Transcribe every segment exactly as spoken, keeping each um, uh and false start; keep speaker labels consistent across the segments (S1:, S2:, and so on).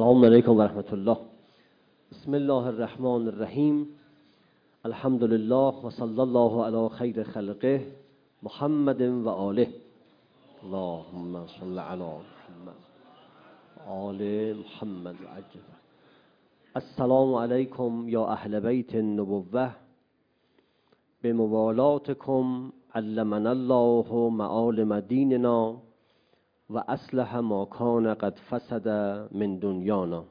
S1: السلام علیکم و رحمت الله. بسم الله الرحمن الرحیم. الحمد لله و صلی الله علی خیر خلقه محمد و آله. اللهم صل علی محمد آل محمد و عجل. السلام علیکم یا اهل بیت النبوه، به موالاتکم علمنا الله معالم دیننا و اصلح ما کان قد فسد من دنیانا.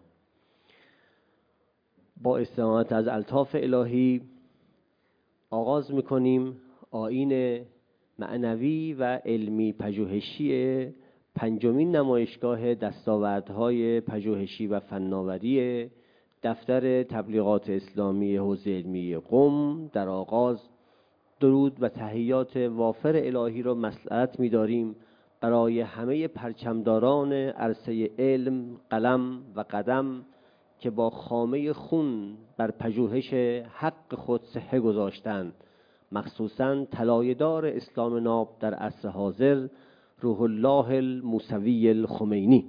S1: با استعانت از الطاف الهی آغاز میکنیم آیین معنوی و علمی پژوهشی پنجمین نمایشگاه دستاوردهای پژوهشی و فناوری دفتر تبلیغات اسلامی حوزه علمی قم. در آغاز درود و تحیات وافر الهی را مصلحت می‌داریم برای همه پرچمداران عرصه علم، قلم و قدم که با خامه خون بر پژوهش حق خود صحه گذاشتند، مخصوصاً طلایه‌دار اسلام ناب در عصر حاضر روح الله الموسوی الخمینی.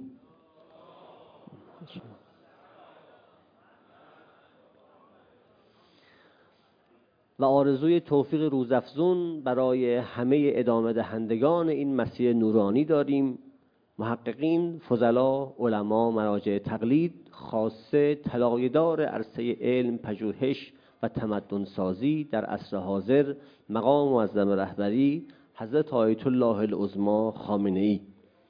S1: و آرزوی توفیق روزافزون برای همه ادامه دهندگان این مسیر نورانی داریم. محققین، فضلا، علما، مراجع تقلید، خاصه طلایه‌دار عرصه علم، پژوهش و تمدن سازی در عصر حاضر، مقام معظم رهبری حضرت آیت الله العظمی خامنه‌ای.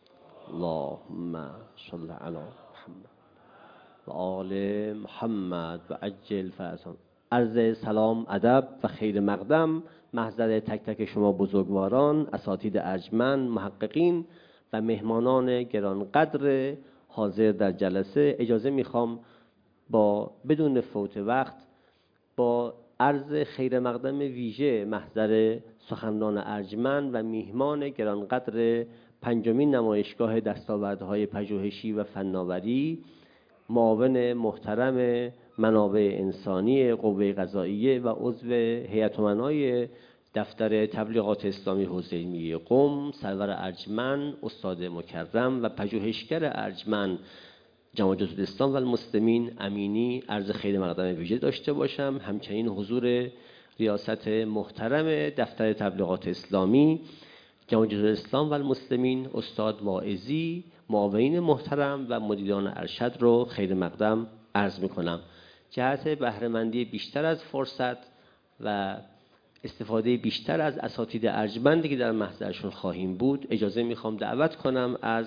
S1: اللهم صل علی محمد و آل محمد و عجل فرجهم. عرض سلام، ادب و خیر مقدم محضر تک تک شما بزرگواران، اساتید ارجمند، محققین و مهمانان گرانقدر حاضر در جلسه. اجازه میخوام با بدون فوت وقت با عرض خیر مقدم ویژه محضر سخنران ارجمند و میهمان گرانقدر پنجمین نمایشگاه دستاوردهای پژوهشی و فناوری، معاون محترم منابع انسانی قوه قضاییه و عضو هیئت امنای دفتر تبلیغات اسلامی حوزه علمی قم، سرور ارجمند استاد مکرم و پژوهشگر ارجمند جماعت الاسلام و المسلمین امینی، عرض خیر مقدم ویژه داشته باشم. همچنین حضور ریاست محترم دفتر تبلیغات اسلامی جماعت الاسلام و المسلمین استاد واعظی، معاونین محترم و مدیران ارشد رو خیر مقدم عرض میکنم. جهت بهره‌مندی بیشتر از فرصت و استفاده بیشتر از اساتید ارجمندی که در محضرشون خواهیم بود، اجازه میخوام دعوت کنم از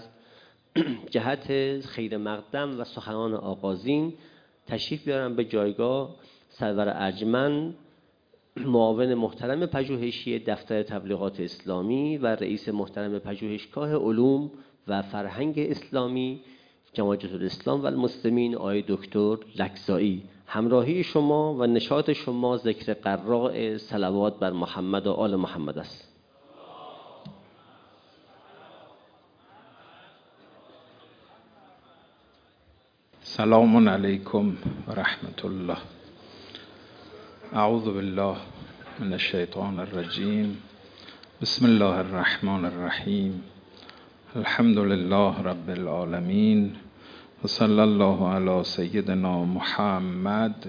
S1: جهت خیر مقدم و سخنان آغازین تشریف بیارم به جایگاه سرور ارجمند، معاون محترم پژوهشی دفتر تبلیغات اسلامی و رئیس محترم پژوهشگاه علوم و فرهنگ اسلامی جماعت الاسلام و المسلمین آقای دکتر لکزایی. همراهی شما و نشاط شما ذکر قراء صلوات بر محمد و آل محمد است.
S2: سلام علیکم و رحمت الله. اعوذ بالله من الشیطان الرجیم. بسم الله الرحمن الرحیم. الحمد لله رب العالمین و صلی الله علی سیدنا محمد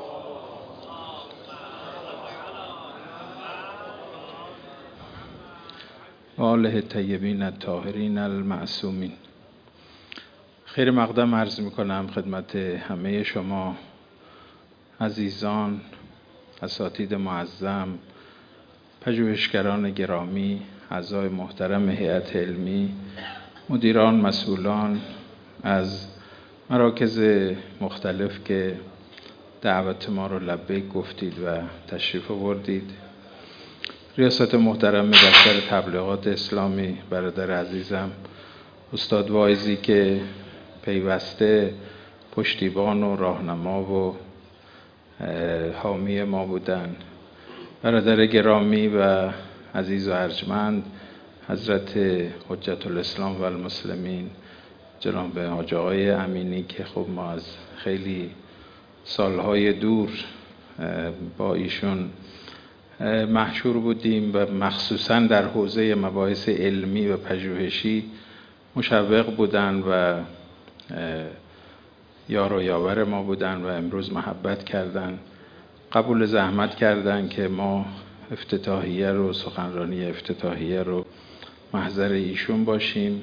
S2: و آله الطیبین الطاهرین المعصومین. خیر مقدم عرض میکنم خدمت همه شما عزیزان، اساتید معظم، پژوهشگران گرامی، اعضای محترم هیئت علمی، مدیران، مسئولان از مراکز مختلف که دعوت ما رو لبیک گفتید و تشریف آوردید. ریاست محترم دفتر تبلیغات اسلامی، برادر عزیزم استاد واعظی که پیوسته پشتیبان و راهنما و حامی ما بودن، برادر گرامی و عزیز و ارجمند حضرت حجت الاسلام و المسلمین جناب حاج آقای امینی که خب ما از خیلی سالهای دور با ایشون محشور بودیم و مخصوصا در حوزه مباحث علمی و پژوهشی مشوق بودن و یار و یاور ما بودن و امروز محبت کردن، قبول زحمت کردن که ما افتتاحیه رو، سخنرانی افتتاحیه رو محضر ایشون باشیم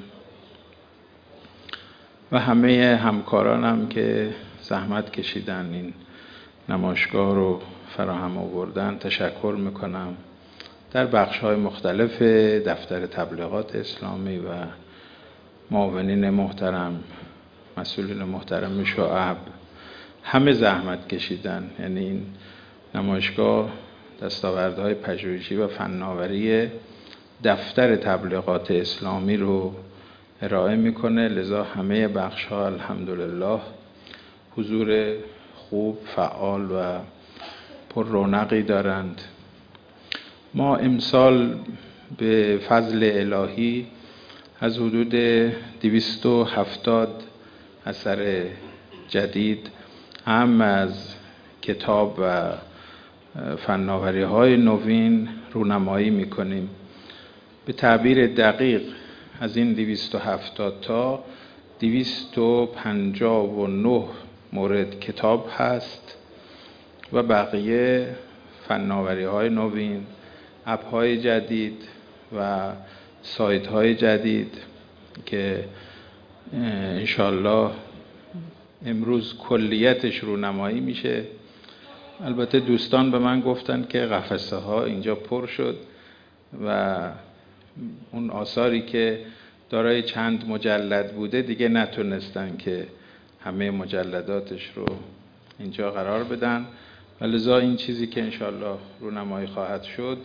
S2: و همه همکارانم که زحمت کشیدن این نمایشگاه رو فراهم آوردن تشکر میکنم. در بخش‌های مختلف دفتر تبلیغات اسلامی و معاونین محترم، مسئولین محترم شعب، همه زحمت کشیدن. یعنی این نمایشگاه دستاوردهای پژوهشی و فناوری دفتر تبلیغات اسلامی رو ارائه میکنه، لذا همه بخش‌ها الحمدلله حضور خوب، فعال و پر رونقی دارند. ما امسال به فضل الهی از حدود دویست و هفتاد اثر جدید هم از کتاب و فناوری‌های نوین رونمایی می‌کنیم. به تعبیر دقیق از این دویست و هفتاد تا دویست و پنجاه و نه مورد کتاب هست و بقیه فناوری‌های نوین، اپ‌های جدید و سایت‌های جدید که انشالله امروز کلیتش رونمایی میشه. البته دوستان به من گفتن که قفسه ها اینجا پر شد و اون آثاری که دارای چند مجلد بوده دیگه نتونستن که همه مجلداتش رو اینجا قرار بدن و لذا این چیزی که انشالله رونمایی خواهد شد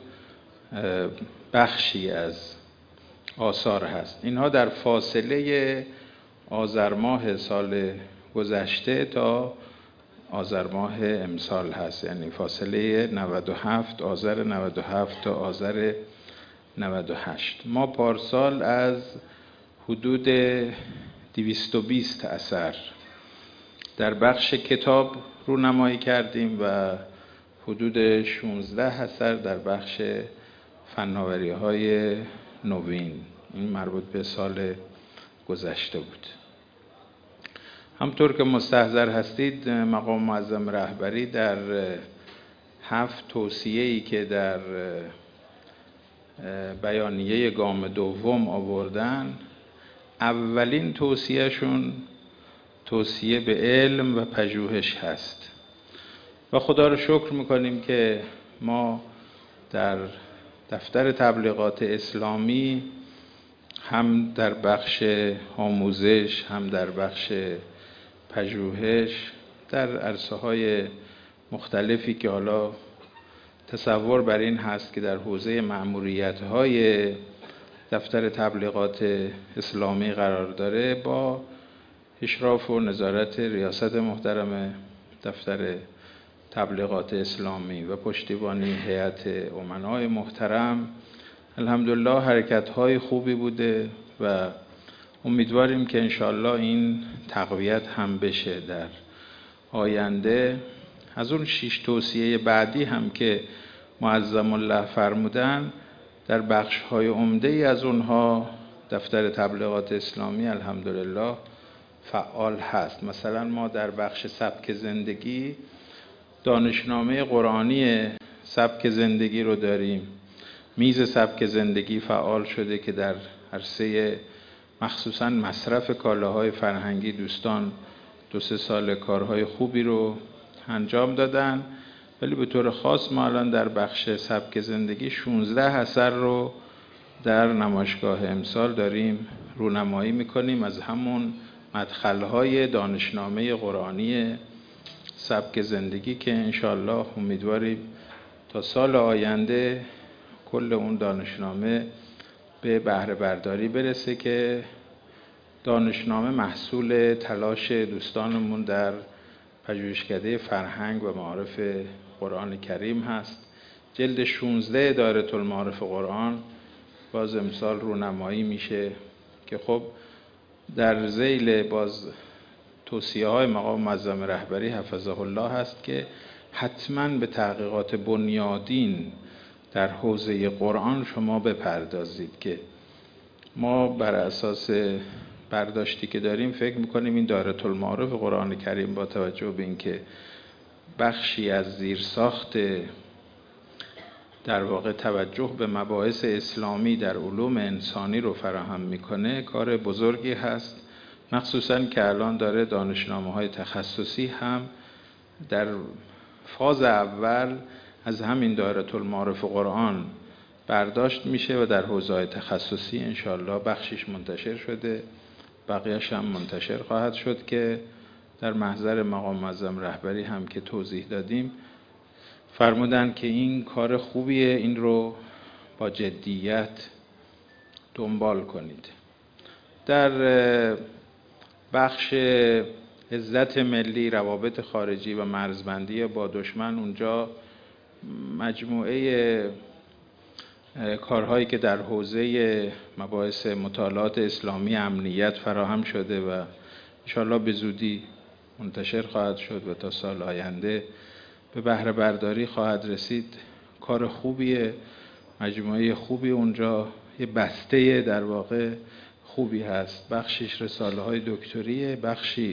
S2: بخشی از آثار هست. اینها در فاصله آذر ماه سال گذشته تا آذر ماه امسال هست، یعنی فاصله نود و هفت آذر نود و هفت تا آذر نود و هشت. ما پارسال از حدود دویست و بیست اثر در بخش کتاب رونمایی کردیم و حدود شانزده اثر در بخش فناوری‌های نوین. این مربوط به سال گذشته بود. همطور که مستحضر هستید مقام معظم رهبری در هفت توصیه‌ای که در بیانیه گام دوم آوردن، اولین توصیهشون توصیه به علم و پژوهش هست و خدا رو شکر میکنیم که ما در دفتر تبلیغات اسلامی هم در بخش آموزش، هم در بخش پژوهش، در عرصه‌های مختلفی که حالا تصور بر این هست که در حوزه مأموریت‌های دفتر تبلیغات اسلامی قرار داره، با اشراف و نظارت ریاست محترم دفتر تبلیغات اسلامی و پشتیبانی هیئت امنای محترم الحمدلله حرکت‌های خوبی بوده و امیدواریم که انشالله این تقویت هم بشه در آینده. از اون شش توصیه بعدی هم که معظم الله فرمودن، در بخش‌های عمده‌ای از اونها دفتر تبلیغات اسلامی الحمدلله فعال هست. مثلا ما در بخش سبک زندگی دانشنامه قرآنی سبک زندگی رو داریم. میز سبک زندگی فعال شده که در عرصه مخصوصاً مصرف کالاهای فرهنگی دوستان دو سه سال کارهای خوبی رو انجام دادن، ولی به طور خاص ما الان در بخش سبک زندگی شانزده اثر رو در نمایشگاه امسال داریم رونمایی میکنیم از همون مدخل‌های دانشنامه قرآنی سبک زندگی که انشالله امیدواریم تا سال آینده کل اون دانشنامه به بهره برداری برسه که دانشنامه محصول تلاش دوستانمون در پژوهشکده فرهنگ و معارف قرآن کریم هست. جلد شانزده دایره المعارف قرآن باز امسال رونمایی میشه که خب در ذیل باز توصیه های مقام معظم رهبری حفظه الله هست که حتما به تحقیقات بنیادین در حوزه قرآن شما بپردازید که ما بر اساس برداشتی که داریم فکر میکنیم این دایره المعارف قرآن کریم با توجه به اینکه بخشی از زیرساخت در واقع توجه به مباحث اسلامی در علوم انسانی رو فراهم میکنه، کار بزرگی هست، مخصوصاً که الان داره دانشنامه‌های تخصصی هم در فاز اول از همین دایره المعارف قرآن برداشت میشه و در حوزه‌های تخصصی انشاءالله بخشیش منتشر شده، بقیه‌اش هم منتشر خواهد شد که در محضر مقام معظم رهبری هم که توضیح دادیم فرمودن که این کار خوبیه، این رو با جدیت دنبال کنید. در بخش عزت ملی، روابط خارجی و مرزبندی با دشمن، اونجا مجموعه کارهایی که در حوزه مباحث مطالعات اسلامی امنیت فراهم شده و انشاءالله به زودی منتشر خواهد شد و تا سال آینده به بهره برداری خواهد رسید، کار خوبیه، مجموعه خوبی اونجا، یه بسته در واقع خوبی هست، بخشیش رساله های دکتریه، بخشی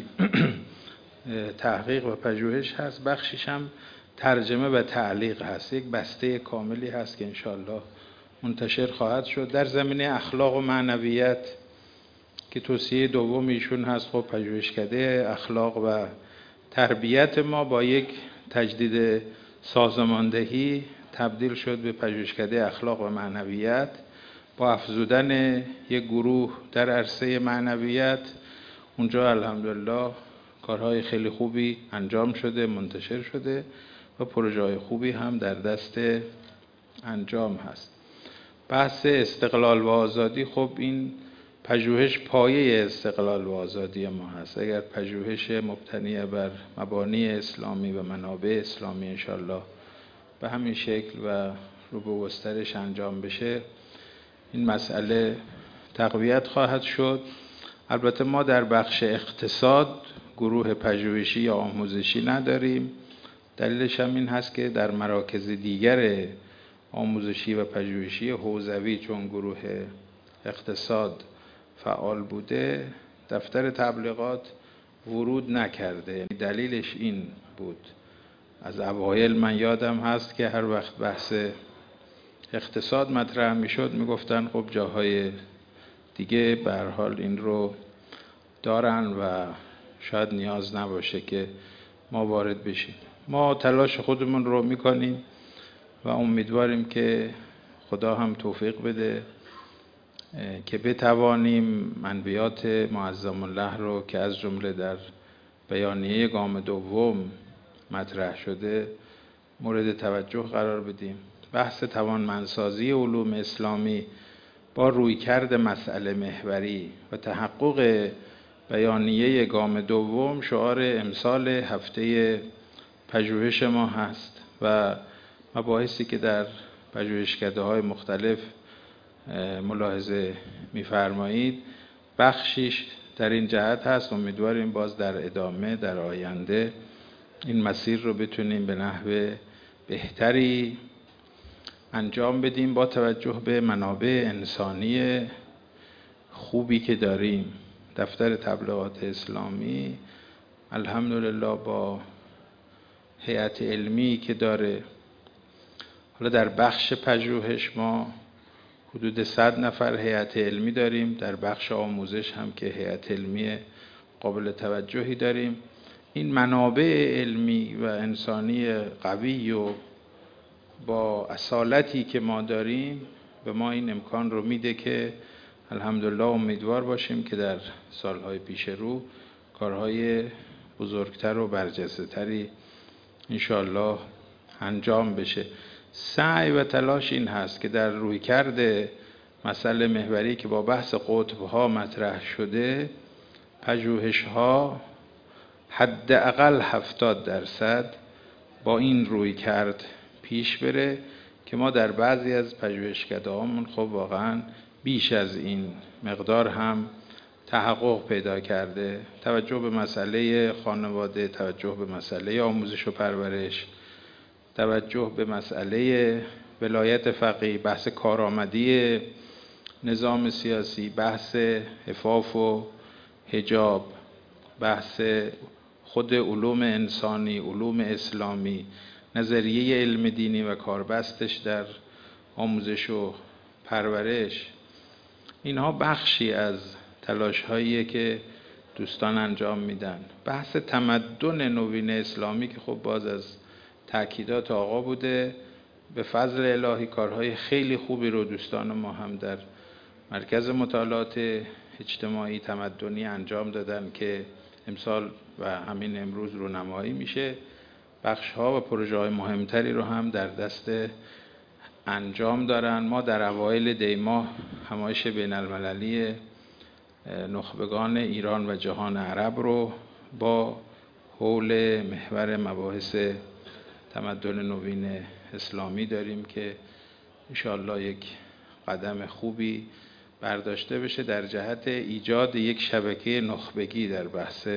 S2: تحقیق و پژوهش هست، بخشیش هم ترجمه و تعلیق هست. یک بسته کاملی هست که انشاءالله منتشر خواهد شد. در زمینه اخلاق و معنویت که توصیه دوم ایشون هست، خب پژوهشکده اخلاق و تربیت ما با یک تجدید سازماندهی تبدیل شد به پژوهشکده اخلاق و معنویت با افزودن یک گروه در عرصه معنویت. اونجا الحمدلله کارهای خیلی خوبی انجام شده، منتشر شده و پروژه‌های خوبی هم در دست انجام هست. بحث استقلال و آزادی، خب این پژوهش پایه استقلال و آزادی ما هست. اگر پژوهش مبتنی بر مبانی اسلامی و منابع اسلامی انشاءالله به همین شکل و رو به گسترش انجام بشه، این مسئله تقویت خواهد شد. البته ما در بخش اقتصاد گروه پژوهشی یا آموزشی نداریم. دلیلش هم این هست که در مراکز دیگر آموزشی و پژوهشی حوزوی چون گروه اقتصاد فعال بوده، دفتر تبلیغات ورود نکرده. دلیلش این بود، از اوایل من یادم هست که هر وقت بحث اقتصاد مطرح میشد میگفتن خب جاهای دیگه به هر حال این رو دارن و شاید نیاز نباشه که ما وارد بشیم. ما تلاش خودمون رو میکنیم و امیدواریم که خدا هم توفیق بده که بتوانیم منبعات معظم الله رو که از جمله در بیانیه گام دوم مطرح شده مورد توجه قرار بدیم. بحث توانمندسازی علوم اسلامی با رویکرد مسئله محوری و تحقق بیانیه گام دوم شعار امسال هفته پژوهش ما هست و مباحثی که در پژوهشکده‌های مختلف ملاحظه می‌فرمایید بخشیش در این جهت هست. امیدواریم باز در ادامه در آینده این مسیر رو بتونیم به نحو بهتری انجام بدیم با توجه به منابع انسانی خوبی که داریم. دفتر تبلیغات اسلامی الحمدلله با هیئت علمی که داره، حالا در بخش پژوهش ما حدود صد نفر هیئت علمی داریم، در بخش آموزش هم که هیئت علمی قابل توجهی داریم. این منابع علمی و انسانی قوی و با اصالتی که ما داریم به ما این امکان رو میده که الحمدلله امیدوار باشیم که در سالهای پیش رو کارهای بزرگتر و برجسته‌تری انشاءالله انجام بشه. سعی و تلاش این هست که در رویکرد مسئله محوری که با بحث قطب‌ها مطرح شده، پژوهش‌ها حداقل هفتاد درصد با این رویکرد پیش بره که ما در بعضی از پژوهشکده‌هامون خب واقعاً بیش از این مقدار هم تحقق پیدا کرده. توجه به مسئله خانواده، توجه به مسئله آموزش و پرورش، توجه به مسئله ولایت فقیه، بحث کارآمدی نظام سیاسی، بحث عفاف و حجاب، بحث خود علوم انسانی، علوم اسلامی، نظریه علم دینی و کاربستش در آموزش و پرورش، اینها بخشی از تلاش هاییه که دوستان انجام میدن. بحث تمدن نوین اسلامی که خب باز از تأکیدات آقا بوده، به فضل الهی کارهای خیلی خوبی رو دوستان ما هم در مرکز مطالعات اجتماعی تمدنی انجام دادن که امسال و همین امروز رونمایی میشه. بخش ها و پروژه های مهمتری رو هم در دست انجام دارن. ما در اوایل دی ماه همایش بین المللی نخبگان ایران و جهان عرب رو با حول محور مباحث تمدن نوین اسلامی داریم که انشاءالله یک قدم خوبی برداشته بشه در جهت ایجاد یک شبکه نخبگی در بحث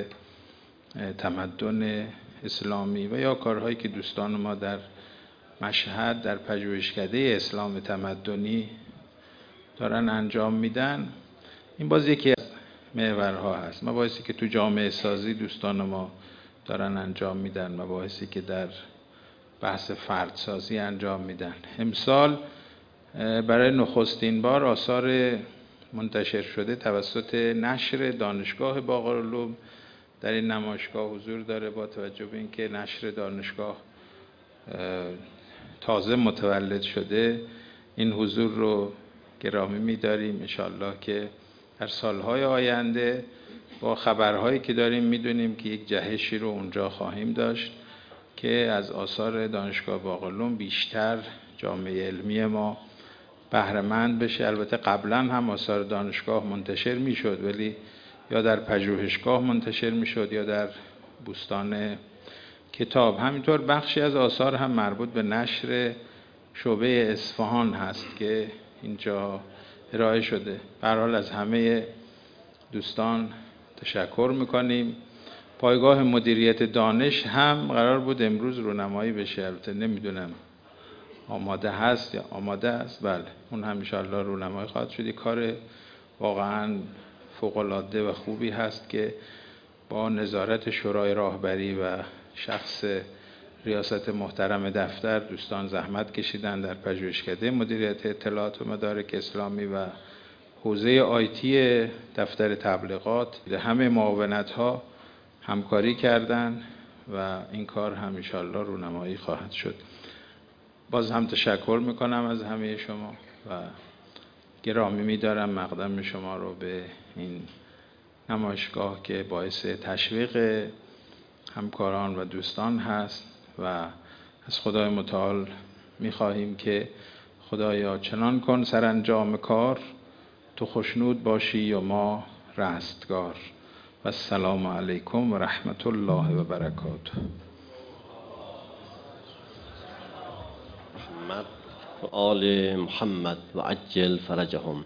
S2: تمدن اسلامی و یا کارهایی که دوستان ما در مشهد در پژوهشکده اسلام تمدنی دارن انجام میدن. این باز یکی از محورها هست. مباحثی که تو جامعه سازی دوستان ما دارن انجام میدن، مباحثی که در بحث فردسازی انجام میدن. امسال برای نخستین بار آثار منتشر شده توسط نشر دانشگاه باقرالعلوم در این نمایشگاه حضور داره. با توجه به اینکه نشر دانشگاه تازه متولد شده، این حضور رو گرامی می‌داریم. انشاءالله که در سالهای آینده با خبرهایی که داریم میدونیم که یک جهشی رو اونجا خواهیم داشت که از آثار دانشگاه باقرالعلوم بیشتر جامعه علمی ما بهره مند بشه. البته قبلا هم آثار دانشگاه منتشر میشد، ولی یا در پژوهشگاه منتشر میشد یا در بوستان کتاب. همینطور بخشی از آثار هم مربوط به نشر شعبه اصفهان هست که اینجا ارائه شده. به هر حال از همه دوستان تشکر میکنیم. پایگاه مدیریت دانش هم قرار بود امروز رونمایی بشه، البته نمیدونم آماده هست یا آماده است. بله، اون هم انشاءالله رونمایی خواهد شد. کار واقعا فوق‌العاده و خوبی هست که با نظارت شورای راهبری و شخص ریاست محترم دفتر دوستان زحمت کشیدن در پژوهشکده مدیریت اطلاعات و مدارک اسلامی و حوزه آیتی دفتر تبلیغات. همه معاونت ها همکاری کردن و این کار هم انشاءالله رونمایی خواهد شد. باز هم تشکر میکنم از همه شما و گرامی میدارم مقدم شما رو به این نمایشگاه که باعث تشویق همکاران و دوستان هست و از خدای متعال میخواهیم که خدایا چنان کن سرانجام کار، تو خوشنود باشی و ما رستگار. و السلام علیکم و رحمت الله و برکاته.
S1: محمد و آل محمد و عجل فرجهم.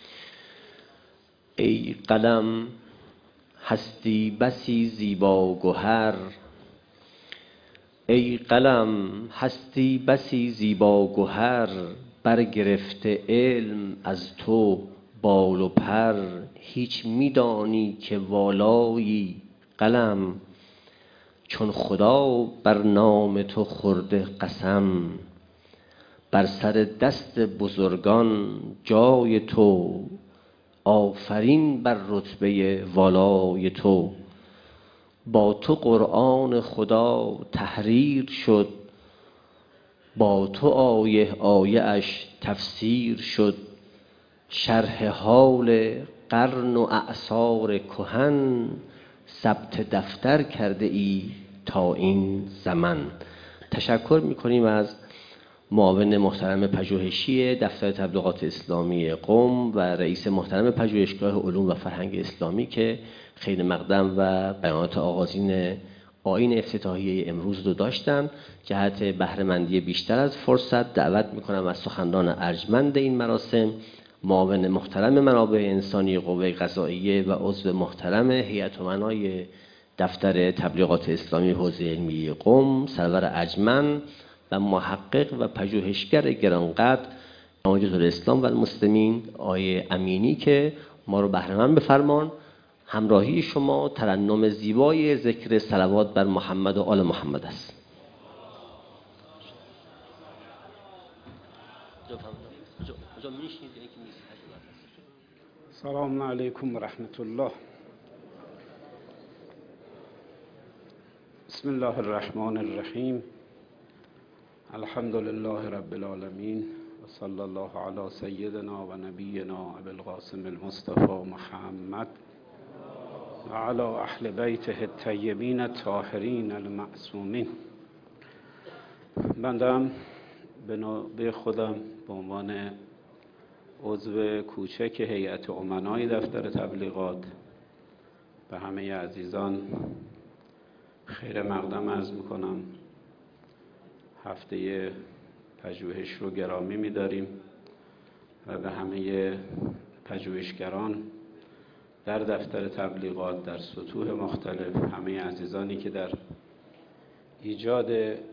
S1: ای قلم هستی بسی زیبا گوهر، ای قلم هستی بسی زیبا گوهر، برگرفته علم از تو بال و پر. هیچ میدانی که والایی قلم، چون خدا بر نام تو خورده قسم. بر سر دست بزرگان جای تو، آفرین بر رتبه والای تو. با تو قرآن خدا تحریر شد، با تو آیه آیه اش تفسیر شد. شرح حال قرن و اعصار کهن، ثبت دفتر کرده ای تا این زمن. تشکر میکنیم از معاون محترم پژوهشی دفتر تبلیغات اسلامی قم و رئیس محترم پژوهشگاه علوم و فرهنگ اسلامی که خیر مقدم و بیانات آغازین آیین افتتاحیه امروز رو داشتن. جهت بهره‌مندی بیشتر از فرصت دعوت میکنم از سخنران ارجمند این مراسم، معاون محترم منابع انسانی قوه قضاییه و عضو محترم هیئت امنای دفتر تبلیغات اسلامی حوزه علمی قم، سرور ارجمند و محقق و پژوهشگر گرانقدر جمهوری اسلامی و المسلمین آقای امینی که ما رو بهره‌مند بفرمان همراهی شما ترنم زیبای ذکر صلوات بر محمد و آل محمد است.
S3: سلام علیکم و رحمت الله. بسم الله الرحمن الرحیم. الحمد لله رب العالمین و صلی الله علی سیدنا و نبینا ابی القاسم المصطفى محمد و علی اهل بیته الطیبین الطاهرین المعصومین. بندم به خودم به عنوان عضو کوچک هیئت امنای دفتر تبلیغات به همه عزیزان خیر مقدم عرض میکنم. هفته پژوهش رو گرامی می‌داریم و به همه پژوهشگران در دفتر تبلیغات در سطوح مختلف، همه عزیزانی که در ایجاد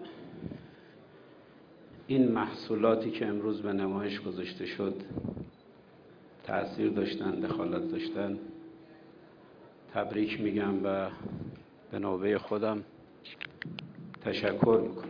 S3: این محصولاتی که امروز به نمایش گذاشته شد تأثیر داشتن، دخالت داشتن، تبریک میگم و به نوبه خودم تشکر میکنم.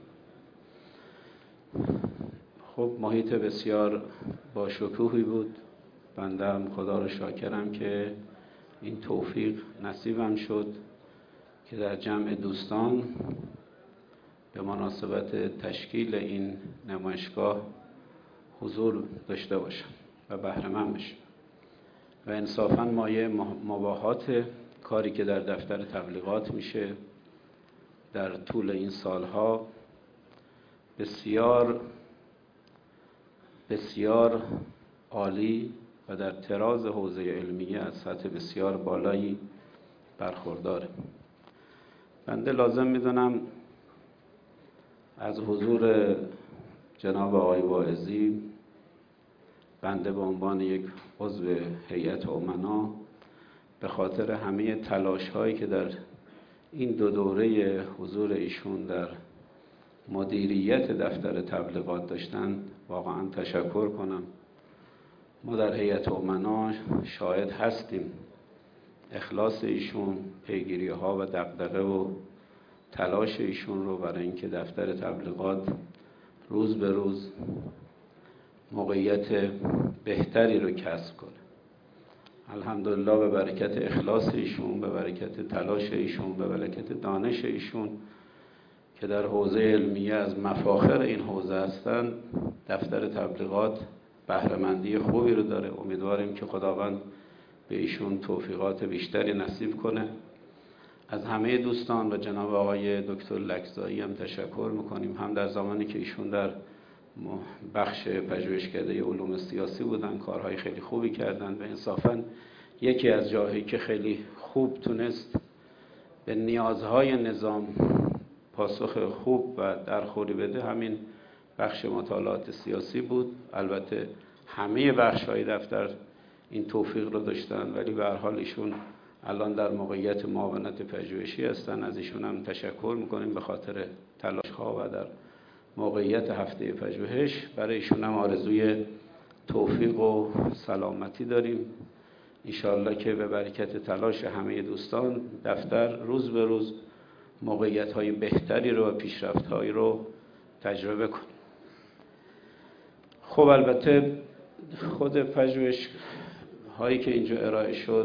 S3: خب محیط بسیار با شکوهی بود. بنده هم خدا رو شاکرم که این توفیق نصیبم شد که در جمع دوستان به مناسبت تشکیل این نمایشگاه حضور داشته باشم و بهره مند بشم و انصافاً مایه مباهات کاری که در دفتر تبلیغات میشه در طول این سالها بسیار بسیار عالی و در طراز حوزه علمیه از سطح بسیار بالایی برخورداره. بنده لازم میدونم از حضور جناب آقای واعظی، بنده به عنوان یک عضو هیئت امنا به خاطر همه تلاش هایی که در این دو دوره حضور ایشون در مدیریت دفتر تبلیغات داشتن واقعا تشکر کنم. ما در هیئت امنا شاهد هستیم اخلاص ایشون، پیگیری ها و دغدغه و تلاش ایشون رو برای اینکه دفتر تبلیغات روز به روز موقعیت بهتری رو کسب کنه. الحمدلله به برکت اخلاص ایشون، به برکت تلاش ایشون، به برکت دانش ایشون که در حوزه علمیه از مفاخر این حوزه هستند، دفتر تبلیغات بهره‌مندی خوبی رو داره. امیدواریم که خداوند به ایشون توفیقات بیشتری نصیب کنه. از همه دوستان و جناب آقای دکتر لکزایی هم تشکر میکنیم، هم در زمانی که ایشون در بخش پژوهشکده علوم سیاسی بودن کارهای خیلی خوبی کردن و انصافاً یکی از جاهایی که خیلی خوب تونست به نیازهای نظام پاسخ خوب و درخوری بده همین بخش مطالعات سیاسی بود. البته همه بخش‌های دفتر این توفیق رو داشتن، ولی به هر حال ایشون الان در موقعیت معاونت پژوهشی هستن. از ایشون هم تشکر میکنیم به خاطر تلاش‌ها و در موقعیت هفته پژوهش. برای ایشون هم آرزوی توفیق و سلامتی داریم. انشاءالله که به برکت تلاش همه دوستان دفتر روز به روز موقعیت‌های بهتری رو و پیشرفت‌هایی رو تجربه کنیم. خب البته خود پژوهش هایی که اینجا ارائه شد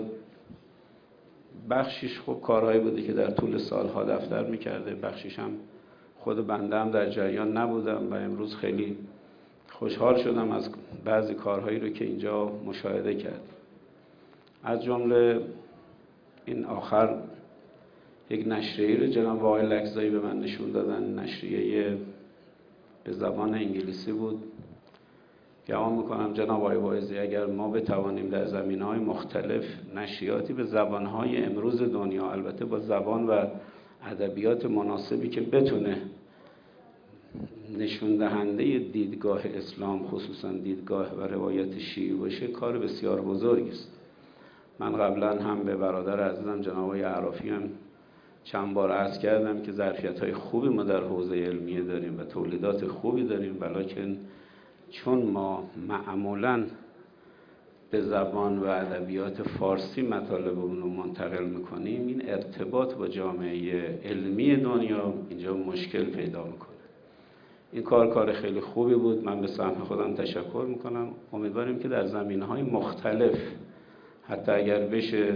S3: بخشیش خب کارهایی بوده که در طول سالها دفتر میکرده، بخشیش هم خود بنده هم در جریان نبودم و امروز خیلی خوشحال شدم از بعضی کارهایی رو که اینجا مشاهده کردم. از جمله این آخر یک نشریه‌ای رو جناب آقای لکزایی به من نشون دادن، نشریه به زبان انگلیسی بود. گمان میکنم جناب آقای واعظی اگر ما بتوانیم در زمینه‌های مختلف نشریاتی به زبانهای امروز دنیا، البته با زبان و ادبیات مناسبی که بتونه نشون دهنده دیدگاه اسلام، خصوصا دیدگاه و روایت شیعی باشه، کار بسیار بزرگی است. من قبلا هم به برادر عزیزم جناب آقای عرافی هم چند بار عرض کردم که ظرفیت‌های خوبی ما در حوزه علمیه داریم و تولیدات خوبی داریم، ولیکن چون ما معمولاً به زبان و ادبیات فارسی مطالبمون رو منتقل میکنیم، این ارتباط با جامعه علمی دنیا اینجا مشکل پیدا میکنه. این کار کار خیلی خوبی بود، من به سهم خودم تشکر میکنم. امیدواریم که در زمینه‌های مختلف، حتی اگر بشه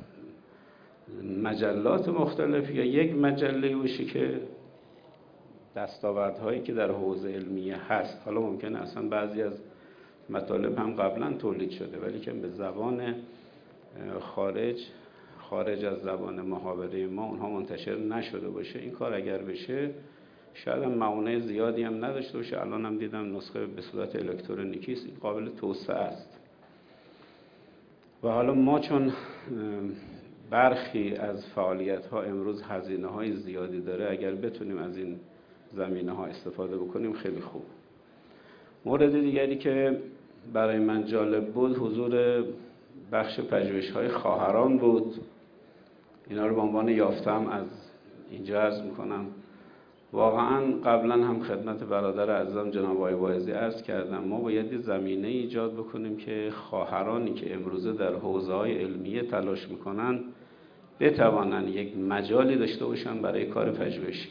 S3: مجلات مختلف یا یک مجله باشه که دستاوردهایی که در حوزه علمیه هست، حالا ممکنه اصلا بعضی از مطالب هم قبلا تولید شده ولی که به زبان خارج خارج از زبان محاوره ما اونها منتشر نشده باشه، این کار اگر بشه شاید هم معاونه زیادی هم نداشته باشه. الان هم دیدم نسخه به صورت الکترونیکی است، این قابل توسعه است. و حالا ما چون برخی از فعالیت ها امروز هزینه های زیادی داره، اگر بتونیم از این زمینه ها استفاده بکنیم خیلی خوب. مورد دیگری که برای من جالب بود حضور بخش پژوهش های خواهران بود. اینا رو به عنوان یافته‌ام از اینجا عرض میکنم. واقعا قبلا هم خدمت برادر عزیزم جناب آقای واعظی عرض کردم، ما باید زمینه ایجاد بکنیم که خواهرانی که امروزه در حوزه‌های علمیه تلاش میکنن بتوانن یک مجالی داشته باشن برای کار پژوهشی.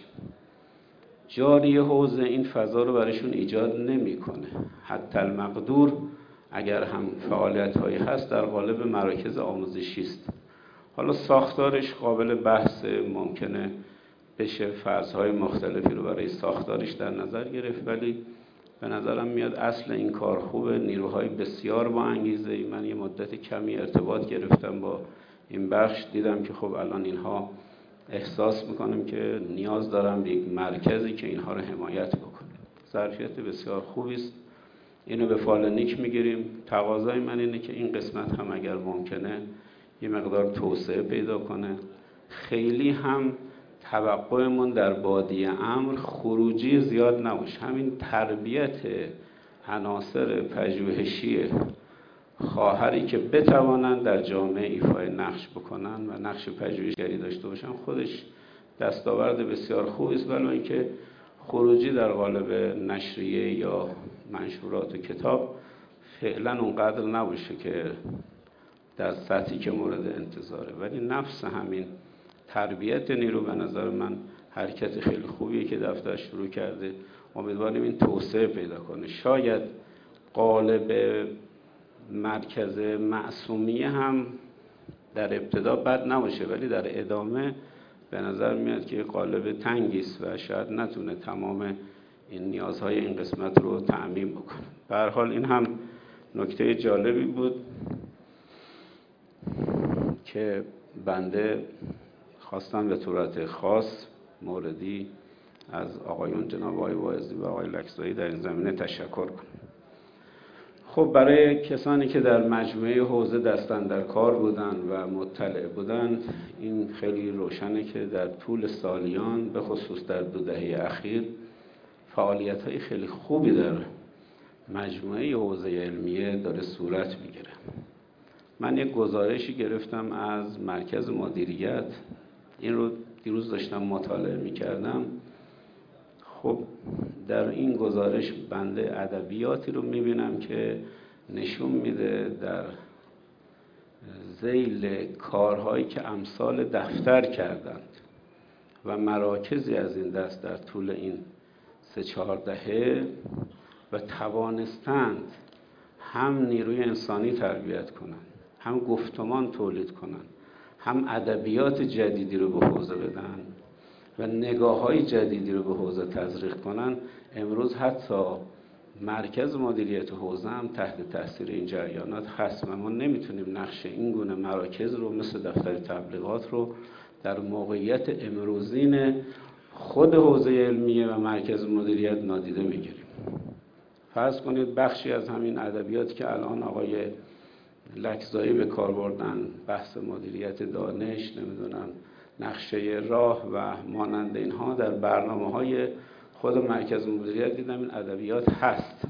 S3: جاری حوزه این فضا رو برایشون ایجاد نمیکنه. حتی المقدور اگر هم فعالیت‌هایی هست در قالب مراکز آموزشی است. حالا ساختارش قابل بحث، ممکنه بشه فازهای مختلفی رو برای ساختارش در نظر گرفت، ولی به نظرم میاد اصل این کار خوبه. نیروهای بسیار با انگیزه. من یه مدت کمی ارتباط گرفتم با این بخش، دیدم که خب الان اینها احساس میکنم که نیاز دارم به یک مرکزی که اینها رو حمایت بکنه. ظرفیت بسیار خوبی است، اینو به فال نیک میگیریم. تقاضای من اینه که این قسمت هم اگر ممکنه یه مقدار توسعه پیدا کنه. خیلی هم توقعمون در بادیه امر خروجی زیاد نباشه. همین تربیت عناصر پژوهشی خواهری که بتوانند در جامعه ایفای نقش بکنن و نقش پژوهشگری داشته باشن خودش دستاورد بسیار خوبی است، ولی اینکه خروجی در قالب نشریه یا منشورات و کتاب فعلا اونقدر نباشه که در سطحی که مورد انتظاره. ولی نفس همین تربیت نیرو به نظر من حرکت خیلی خوبیه که دفتر شروع کرده. امیدواریم این توسعه پیدا کنه. شاید قالب مرکز معصومیه هم در ابتدا بد نباشه، ولی در ادامه به نظر میاد که قالب تنگی است و شاید نتونه تمام این نیازهای این قسمت رو تأمین بکنه. به هر حال این هم نکته جالبی بود که بنده خواستم به صورت خاص موردی از آقایون جناب آقای واعظی و آقای لکزایی در این زمینه تشکر کنم. خب برای کسانی که در مجموعه حوزه دستن در کار بودن و مطلع بودن، این خیلی روشنه که در طول سالیان به خصوص در دو دهه اخیر فعالیت‌های خیلی خوبی در مجموعه حوزه علمیه داره صورت میگیره. من یک گزارشی گرفتم از مرکز مدیریت، این رو دیروز داشتم مطالعه میکردم. خب در این گزارش بنده ادبیاتی رو میبینم که نشون میده در ذیل کارهایی که امثال دفتر کردند و مراکزی از این دست در طول این سه چهار دهه و توانستند هم نیروی انسانی تربیت کنند، هم گفتمان تولید کنند، هم ادبیات جدیدی رو به حوزه بدن و نگاه‌های جدیدی رو به حوزه تزریق کنن. امروز حتی مرکز مدیریت حوزه هم تحت تاثیر این جریانات هست و ما نمیتونیم نقش این گونه مراکز رو مثل دفتر تبلیغات رو در موقعیت امروزین خود حوزه علمیه و مرکز مدیریت نادیده میگیریم. فرض کنید بخشی از همین ادبیات که الان آقای لکزایی به کار بردن، بحث مدیریت دانش، نمیدونم نقشه راه و مانند اینها، در برنامه‌های خود مرکز مدیریت دیدم این ادبیات هست.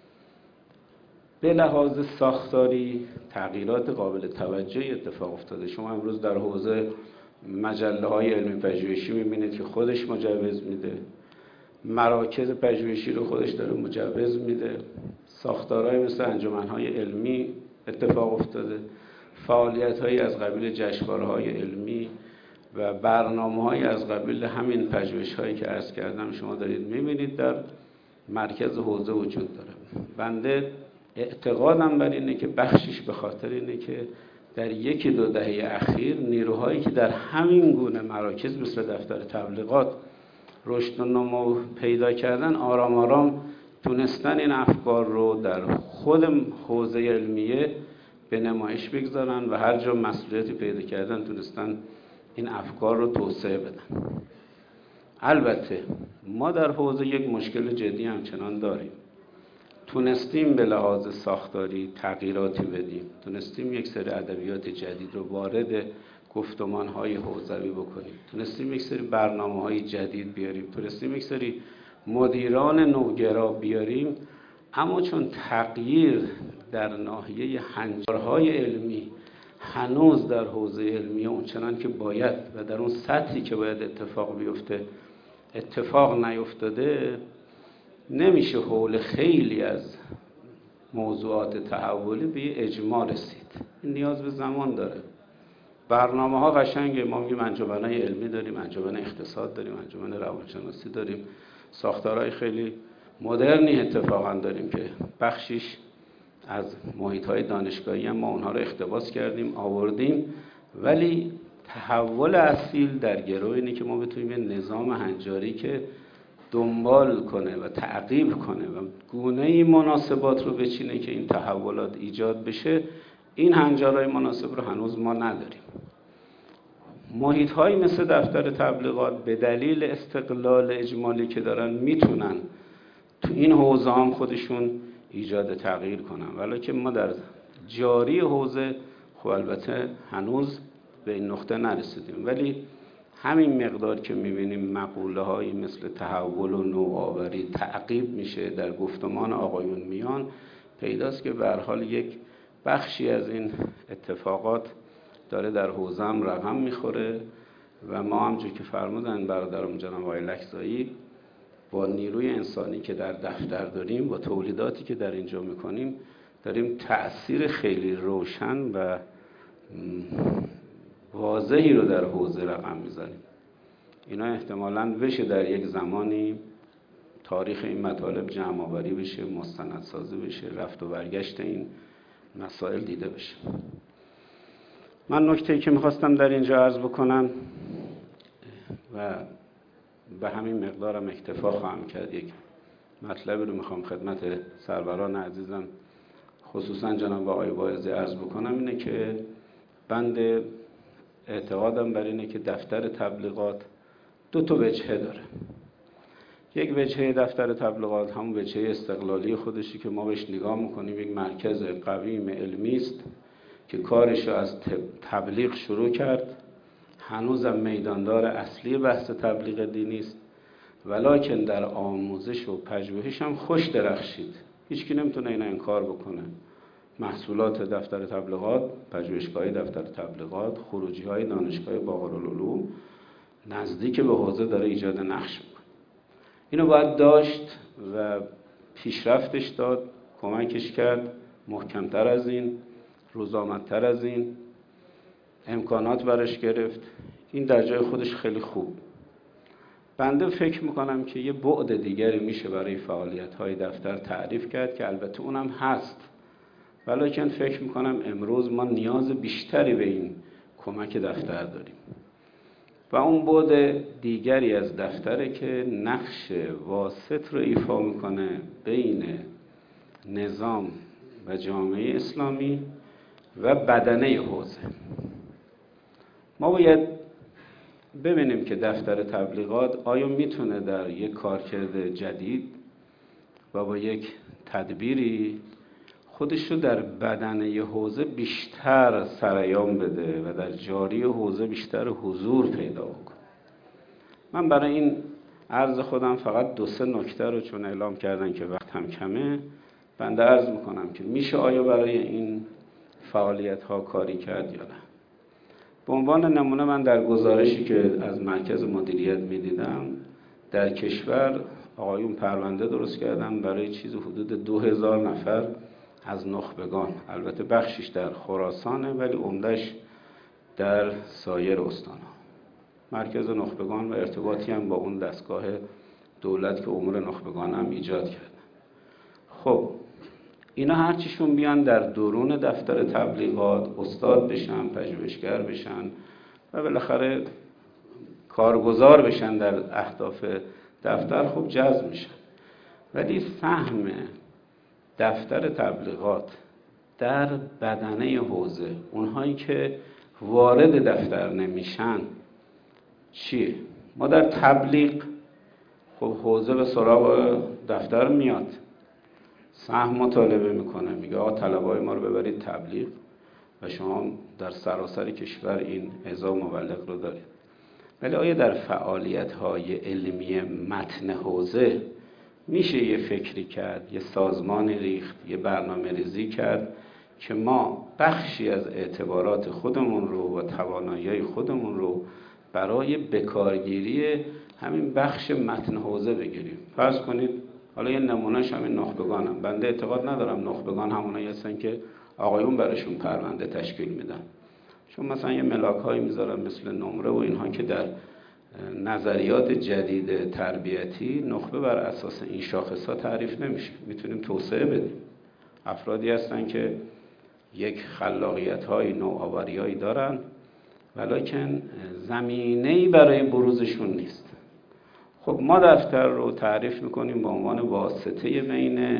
S3: به لحاظ ساختاری تغییرات قابل توجهی اتفاق افتاده. شما امروز در حوزه مجله‌های علمی پژوهشی می‌بینید که خودش مجوز میده، مراکز پژوهشی رو خودش داره مجوز میده، ساختارهای مثل انجمن‌های علمی اتفاق افتاده. فعالیت‌هایی از قبیل جشنواره‌های علمی و برنامه‌هایی از قبیل همین پژوهش‌هایی که عرض کردم شما دارید می‌بینید در مرکز حوزه وجود داره. بنده اعتقادم بر اینه که بخشش به خاطر اینه که در یکی دو دهه اخیر نیروهایی که در همین گونه مراکز مثل دفتر تبلیغات رشد و نمو پیدا کردن، آرام آرام تونستن این افکار رو در خود حوزه علمیه به نمایش بگذارن و هر جا مسئولیتی پیدا کردن تونستن این افکار رو توسعه بدن. البته ما در حوزه یک مشکل جدی همچنان داریم. تونستیم به لحاظ ساختاری تغییراتی بدیم، تونستیم یک سری ادبیات جدید رو وارد گفتمان‌های حوزوی بکنیم، تونستیم یک سری برنامه‌های جدید بیاریم، تونستیم یک سری مدیران نوگرا بیاریم، اما چون تغییر در ناحیه هنجارهای علمی هنوز در حوزه علمی اونچنان که باید و در اون سطحی که باید اتفاق بیفته اتفاق نیفتاده، نمیشه حول خیلی از موضوعات تحولی به اجماع رسید. این نیاز به زمان داره. برنامه ها قشنگه، ما میگیم انجمن‌های علمی داریم، انجمن اقتصاد داریم، انجمن روانشناسی داریم، ساختارهای خیلی مدرنی اتفاقا داریم که بخشیش از محیط‌های دانشگاهی هم ما اونها رو اقتباس کردیم آوردیم، ولی تحول اصیل در گرو اینه که ما بتونیم یه نظام هنجاری که دنبال کنه و تعقیب کنه و گونه‌ای مناسبات رو بچینه که این تحولات ایجاد بشه، این هنجارهای مناسب رو هنوز ما نداریم. محیط‌هایی مثل دفتر تبلیغات به دلیل استقلال اجمالی که دارن میتونن تو این حوزه هم خودشون ایجاد تغییر کنن، ولی که ما در جاری حوزه خب البته هنوز به این نقطه نرسیدیم. ولی همین مقدار که میبینیم مقوله هایی مثل تحول و نوآوری تعقیب میشه در گفتمان آقایون میان، پیداست که به هر حال یک بخشی از این اتفاقات داره در حوزه هم رقم میخوره و ما همونجور که فرمودن برادرم جناب آقای لکزایی با نیروی انسانی که در دفتر داریم، با تولیداتی که در اینجا میکنیم، داریم تأثیر خیلی روشن و واضحی رو در حوزه رقم میزنیم. اینا احتمالاً بشه در یک زمانی تاریخ این مطالب جمع آوری بشه، مستندسازی بشه، رفت و برگشت این مسائل دیده بشه. من نکته‌ای که میخواستم در اینجا عرض بکنم و به همین مقدارم اکتفا خواهم کرد، یک مطلبی رو میخوام خدمت سروران عزیزم خصوصا جناب آقای واعظی عرض بکنم، اینه که بنده اعتقادم بر اینه که دفتر تبلیغات دو تا وجهه داره. یک وجهه دفتر تبلیغات همون وجهه استقلالی خودشی که ما بهش نگاه میکنیم، یک مرکز قویم علمی است که کارش رو از تبلیغ شروع کرد، هنوزم میداندار اصلی بحث تبلیغ دینی است، ولکن در آموزش و پژوهش هم خوش درخشید. هیچکی نمیتونه این انکار بکنه. محصولات دفتر تبلیغات، پژوهشگاه دفتر تبلیغات، خروجی‌های دانشگاه باقرالعلوم نزدیک به حوزه داره ایجاد نقش میکنه. اینو باید داشت و پیشرفتش داد، کمکش کرد، محکمتر از این، روزآمدتر از این، امکانات براش گرفت. این در جای خودش خیلی خوب. بنده فکر میکنم که یه بعد دیگری میشه برای فعالیت‌های دفتر تعریف کرد که البته اونم هست، ولیکن فکر میکنم امروز ما نیاز بیشتری به این کمک دفتر داریم و اون بعد دیگری از دفتره که نقش واسط رو ایفا میکنه بین نظام و جامعه اسلامی و بدنه حوزه. ما باید ببینیم که دفتر تبلیغات آیا میتونه در یک کارکرد جدید و با یک تدبیری خودش رو در بدنه حوزه بیشتر سریان بده و در جاری حوزه بیشتر حضور پیدا بکنه. من برای این عرض خودم فقط دو سه نکته رو چون اعلام کردن که وقت هم کمه بنده عرض میکنم که میشه آیا برای این فعالیت ها کاری کرد یا نه. به عنوان نمونه من در گزارشی که از مرکز مدیریت میدیدم در کشور آقایون پرونده درست کردن برای چیز حدود دو هزار نفر از نخبگان، البته بخشش در خراسانه ولی عمدش در سایر استان‌ها. مرکز نخبگان و ارتباطی هم با اون دستگاه دولت که امور نخبگان هم ایجاد کرد. خب اینا هرچیشون بیان در درون دفتر تبلیغات استاد بشن، پژوهشگر بشن و بالاخره کارگزار بشن در اهداف دفتر، خوب جذب میشن. ولی سهم دفتر تبلیغات در بدنه حوزه، اونهایی که وارد دفتر نمیشن چیه؟ ما در تبلیغ خب حوزه به سراغ دفتر میاد، سهم مطالبه میکنه، میگه آقا طلبای ما رو ببرید تبلیغ و شما در سراسر کشور این اعضا مبلغ رو دارید. ولی آیا در فعالیت‌های علمی متن حوزه میشه یه فکری کرد، یه سازمانی ریخت، یه برنامه ریزی کرد که ما بخشی از اعتبارات خودمون رو و توانایی خودمون رو برای بکارگیری همین بخش متن حوزه بگیریم؟ فرض کنید حالا یه نمونهش همین نخبگانم. بنده اعتقاد ندارم نخبگان همونایی هستن که آقایون براشون پرونده تشکیل میدن، چون مثلا یه ملاک‌هایی میذارن مثل نمره و اینها که در نظریات جدید تربیتی نخبه بر اساس این شاخص‌ها تعریف نمیشه. میتونیم توسعه بدیم. افرادی هستن که یک خلاقیت‌های نوآوری‌هایی دارن ولیکن زمینه‌ای برای بروزشون نیست. خب ما دفتر رو تعریف میکنیم به عنوان واسطه بین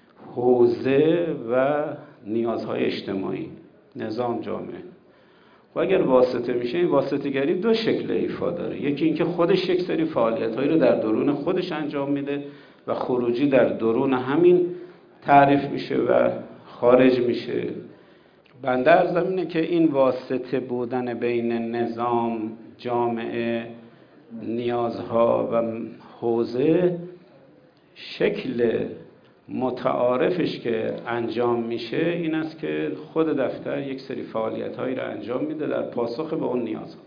S3: حوزه و نیازهای اجتماعی، نظام جامعه. و اگر واسطه میشه، این واسطه گری دو شکل ایفا داره. یکی اینکه خودش یک سری فعالیت‌هایی رو در درون خودش انجام میده و خروجی در درون همین تعریف میشه و خارج میشه. بنده عرضم اینه که این واسطه بودن بین نظام، جامعه، نیازها و حوزه، شکل متعارفش که انجام میشه این است که خود دفتر یک سری فعالیت‌هایی رو انجام میده در پاسخ به اون نیازها.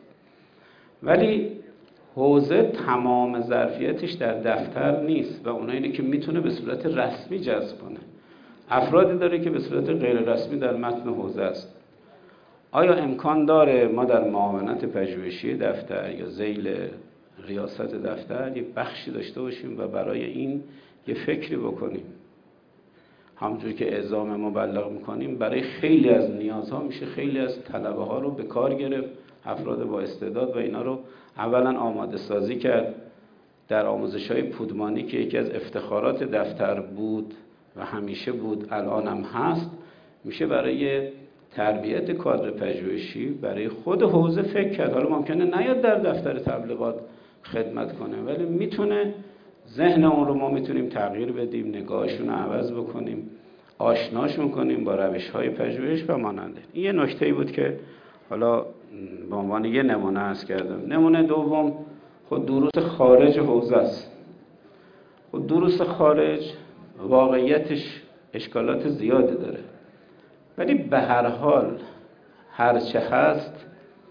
S3: ولی حوزه تمام ظرفیتش در دفتر نیست و اونایی که میتونه به صورت رسمی جذب کنه. افرادی داره که به صورت غیر رسمی در متن حوزه است. آیا امکان داره ما در معاونت پژوهشی دفتر یا ذیل ریاست دفتر یک بخشی داشته باشیم و برای این یه فکری بکنیم؟ همونجور که اعزام مبلغ میکنیم برای خیلی از نیازها میشه خیلی از طلبه ها رو به کار گرفت، افراد با استعداد، و اینا رو اولا آماده سازی کرد. در آموزش های پودمانی که یکی از افتخارات دفتر بود و همیشه بود، الان هم هست، میشه برای تربیت کادر پژوهشی برای خود حوزه فکر کرد. حالا ممکنه نیاد در دفتر تبلیغات خدمت کنه ولی میتونه ذهن اون رو ما میتونیم تغییر بدیم، نگاهشون رو عوض بکنیم، آشناشون کنیم با روش‌های پژوهش و ماننده. این یه نکته‌ای بود که حالا به عنوان یه نمونه عرض کردم. نمونه دوم خود دروس خارج حوزه است. خود دروس خارج واقعیتش اشکالات زیادی داره، ولی به هر حال هرچه هست